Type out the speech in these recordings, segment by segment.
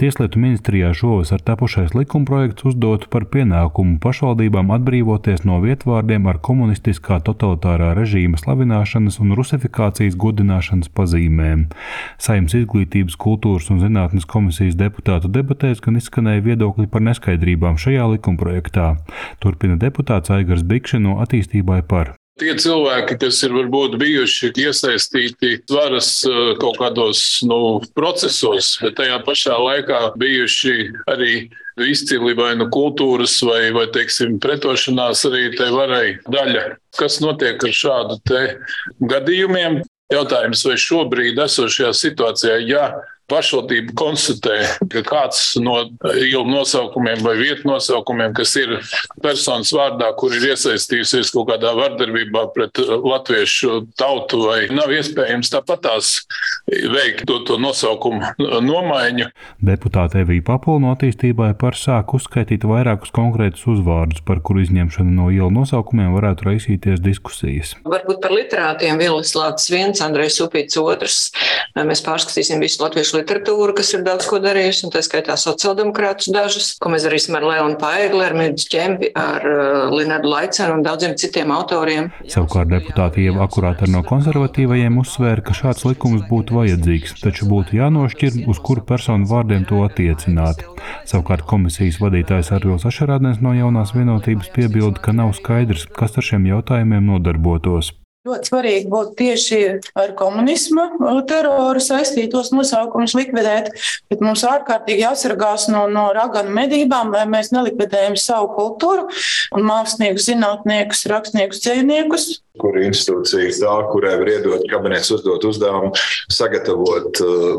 Tieslietu ministrijā šovasar tapušais likumprojekts uzdotu par pienākumu pašvaldībām atbrīvoties no vietvārdiem ar komunistiskā totalitārā režīma slavināšanas un rusifikācijas godināšanas pazīmēm. Saeimas Izglītības, kultūras un zinātnes komisijas deputātu debatēs gan izskanēja viedokļi par neskaidrībām šajā likumprojektā. Turpina deputāts Aigars Bikši no Attīstībai par. Tie cilvēki, kas ir varbūt bijuši iesaistīti varas kaut kādos procesos, bet tajā pašā laikā bijuši arī izcili vai kultūras vai teiksim, pretošanās arī tai varai daļa. Kas notiek ar šādu te gadījumiem? Jautājums, vai šobrīd esošajā situācijā, ja pašvaldība konstatē, ka kāds no ielu nosaukumiem vai vietu nosaukumiem, kas ir personas vārdā, kur ir iesaistījusies kaut kādā vardarbībā pret latviešu tautu, vai nav iespējams tāpatās veikt to nosaukumu nomaiņu. Deputāte Evija Papula no Attīstībai par sāk uzskaitīt vairākus konkrētus uzvārdus, par kuru izņemšanu no ielu nosaukumiem varētu raisīties diskusijas. Varbūt par literātiem Vilnis Lācis 1, Andrejs Upīts 2. Mēs pārskatīsim visu latviešu literatūru, kas ir daudz ko darījusi, un tā skaitā sociāldemokrātus dažus, ko mēs darīsim ar Leonu Paegli, ar Mirģi Čempi, ar Linardu Laicenu un daudziem citiem autoriem. Savukārt deputāti Ieva Akurāte no konservatīvajiem uzsvēra, ka šāds likums būtu vajadzīgs, taču būtu jānošķir, uz kuru personu vārdiem to attiecināt. Savukārt komisijas vadītājs Arvils Ašarādens no Jaunās vienotības piebilda, ka nav skaidrs, kas ar šiem jautājumiem nodarbotos. Ļoti svarīgi būtu tieši ar komunisma teroru saistītos nosaukumus likvidēt, bet mums ārkārtīgi jāsargās no raganu medībām, lai mēs nelikvidējam savu kultūru un māksliniekus, zinātniekus, rakstniekus, dzejniekus. Kur institūcija tā, kurai var iedot kabinets uzdot uzdevumu, sagatavot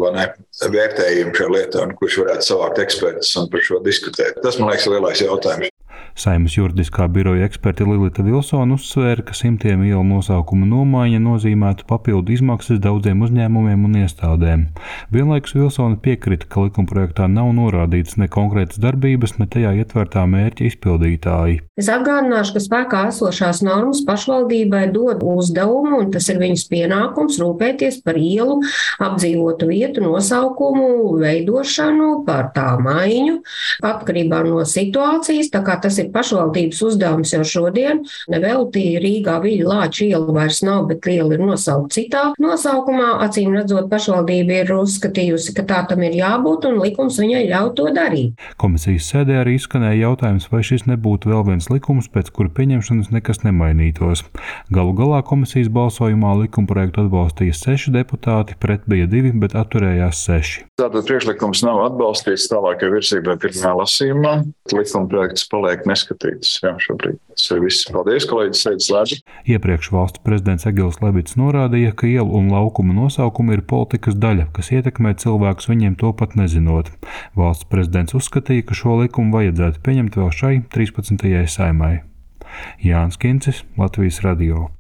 vērtējumu šajā lietā, un kurš varētu savākt ekspertus un par šo diskutēt. Tas, man liekas, ir lielais jautājums. Saeimas juridiskā biroja eksperte Lilita Vilsona uzsvēra, ka simtiem ielu nosaukumu nomaiņa nozīmētu papildu izmaksas daudziem uzņēmumiem un iestādēm. Vienlaikus Vilsona piekrita, ka likumprojektā nav norādīts ne konkrētas darbības, ne tajā ietvertā mērķa izpildītāji. Es atgādināšu, ka spēkā esošās normas pašvaldībai dod uzdevumu, un tas ir viņas pienākums rūpēties par ielu, apdzīvotu vietu nosaukumu veidošanu, par tā maiņu, atkarībā no situācijas, tā kā tas ir pašvaldības uzdevums jau šodien. Nevelti Rīgā Viļa Lāča iela vairs nav, bet iela ir nosaukt citā nosaukumā. Acīm redzot, pašvaldība ir uzskatījusi, ka tā tam ir jābūt un likums viņai ļauj to darīt. Komisijas sēdē arī izskanēja jautājums, vai šis nebūtu vēl viens likums, pēc kura pieņemšanas nekas nemainītos. Galu galā komisijas balsojumā likumprojektu atbalstīja 6 deputāti, pret bija 2, bet atturējās 6. Tātad priekšlikums nav atbalstīts tālākai virzībai pirmajā lasījumā. Likumprojekts paliek neskatīts šobrīd. Tas ir viss. Paldies, kolēģis Sēdis Lēdzi. Iepriekš valsts prezidents Egils Lebits norādīja, ka ielu un laukumu nosaukumi ir politikas daļa, kas ietekmē cilvēkus viņiem to pat nezinot. Valsts prezidents uzskatīja, ka šo likumu vajadzētu pieņemt vēl šai 13. Saeimai. Jānis Kincis, Latvijas radio.